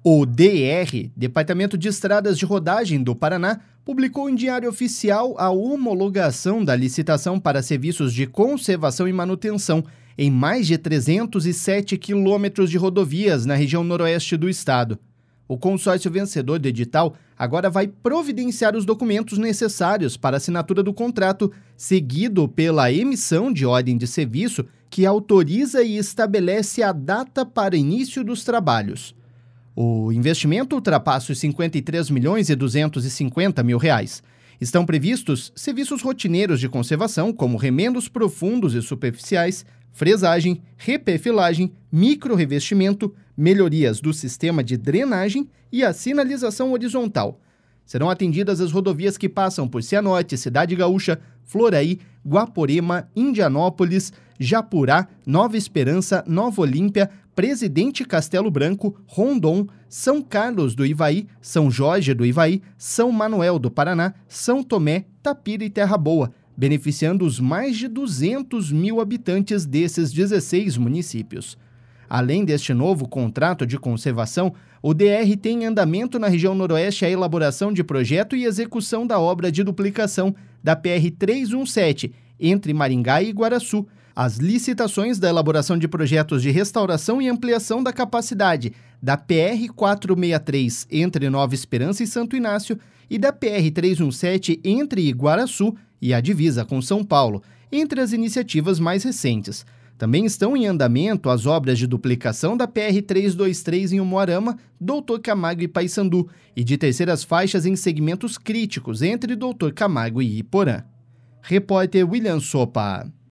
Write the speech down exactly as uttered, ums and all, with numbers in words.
O D E R, Departamento de Estradas de Rodagem do Paraná, publicou em Diário Oficial a homologação da licitação para serviços de conservação e manutenção em mais de trezentos e sete quilômetros de rodovias na região noroeste do estado. O consórcio vencedor do edital agora vai providenciar os documentos necessários para a assinatura do contrato, seguido pela emissão de ordem de serviço que autoriza e estabelece a data para início dos trabalhos. O investimento ultrapassa os cinquenta e três milhões e duzentos e cinquenta mil reais. Estão previstos serviços rotineiros de conservação, como remendos profundos e superficiais, fresagem, reperfilagem, micro-revestimento, melhorias do sistema de drenagem e a sinalização horizontal. Serão atendidas as rodovias que passam por Cianorte, Cidade Gaúcha, Floraí, Guaporema, Indianópolis, Japurá, Nova Esperança, Nova Olímpia, Presidente Castelo Branco, Rondon, São Carlos do Ivaí, São Jorge do Ivaí, São Manuel do Paraná, São Tomé, Tapira e Terra Boa, beneficiando os mais de duzentos mil habitantes desses dezesseis municípios. Além deste novo contrato de conservação, o D R tem em andamento na região noroeste a elaboração de projeto e execução da obra de duplicação da P R trezentos e dezessete, entre Maringá e Iguaraçu, as licitações da elaboração de projetos de restauração e ampliação da capacidade da P R quatrocentos e sessenta e três entre Nova Esperança e Santo Inácio e da P R trezentos e dezessete entre Iguaraçu e a divisa com São Paulo, entre as iniciativas mais recentes. Também estão em andamento as obras de duplicação da P R trezentos e vinte e três em Umuarama, Doutor Camargo e Paissandu, e de terceiras faixas em segmentos críticos entre Doutor Camargo e Iporã. Repórter William Sopa.